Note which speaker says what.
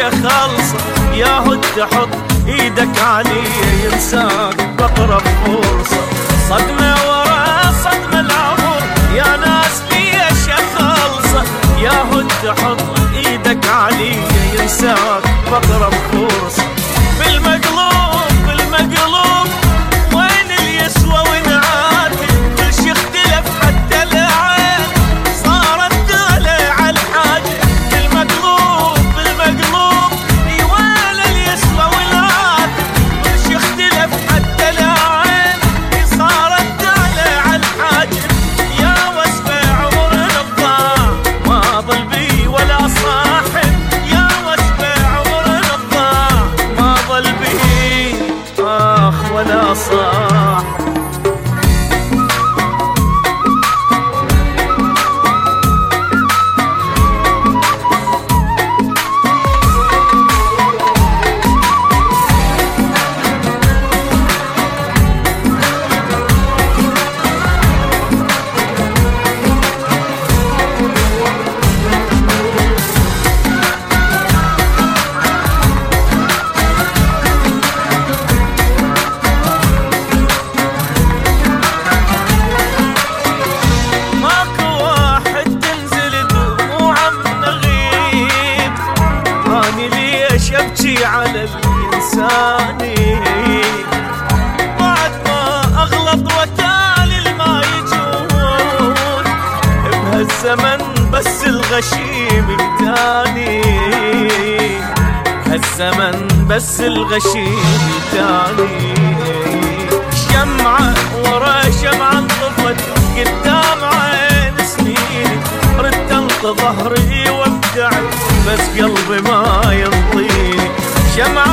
Speaker 1: خالصة، ياهو تحط ايدك عليه ينساك بقرب فرصة. صدمة ورا صدمة العمر يا ناس ليش خالصة، ياهو تحط ايدك عليه ينساك بقرب فرصة. بالمقلوب بالمقلوب وين اللي يسوى ونعاتب، كل شي اختلف حتى العين صارت دالة على الحاجة. بالمقلوب بالمقلوب وين اللي يسوى ونعاتب، كل شي اختلف حتى العين صارت دالة على الحاجة. يا وسبع عمرنا الضاع ما ضل بي ولا صاحب، يا وسبع عمرنا الضاع ما ضل بي ولا صاحب. ابكي على الإنساني بعد ما اغلط وتالي ما يجون بهالزمن، بس الغشيم تاني بهالزمن بس الغشيم تاني. شمعة ورا شمعة انطفت قدام عين سنيني، ردت انقذ ظهري وابدعت بس قلبي ما ينطيني. شمعة